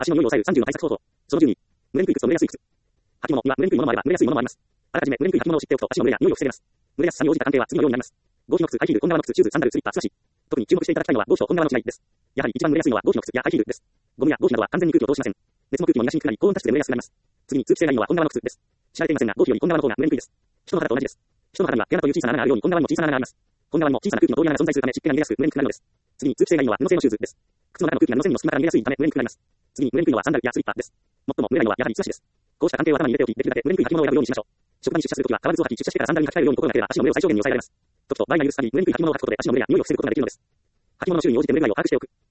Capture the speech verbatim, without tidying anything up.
足の匂いを抑えるさんじゅうの対策方法。そのじゅうに、蒸れにくい靴と蒸れやすい靴。履物には蒸れにくいものもあれば蒸れやすいものもあります。あらかじめ蒸れにくい履物を知っておくと足の蒸れや匂いを防げます。蒸れやすさに応じた関係は次のようになります。合皮の靴、ハイヒール、紺革の靴、シューズ、サンダル、スリッパ、素足。特に注目していただきたいのは合皮と紺革の違いです。やはり一番蒸れやすいのは合皮の靴やハイヒールです。ゴムや合皮などは完全に空気を通しません。熱も空気も逃がしにくくなり、高温多湿で蒸れやすくなります。次に通気性がいいのは紺革の靴です。知られていませんが、合皮より紺革の方が蒸れにくいです。人の肌と同じです。人の肌には毛穴という小さな穴があるように、紺革にも小さな穴があります。紺革にも小さな空気の通り穴が存在するため、湿気が逃げやすく蒸れにくくなるのです。次に通気性がいいのは布製のシューズです。靴の中の空気が布製の隙間から逃げやすいため蒸れにくくなります。次に蒸れにくいのはサンダルやスリッパです。最も蒸れないのはやはり素足です。こうした関係を頭に入れておき、できるだけ蒸れにくい履物を選ぶようにしましょう。職場に出社するときは革靴を履き、出社してからサンダルに履き替えるように心がければ足の蒸れを最小限に抑えられます。時と場合が許す限り蒸れにくい履物を履くことで足の蒸れや匂いを防ぐことができるのです。履物の種類に応じて蒸れ具合を把握しておく。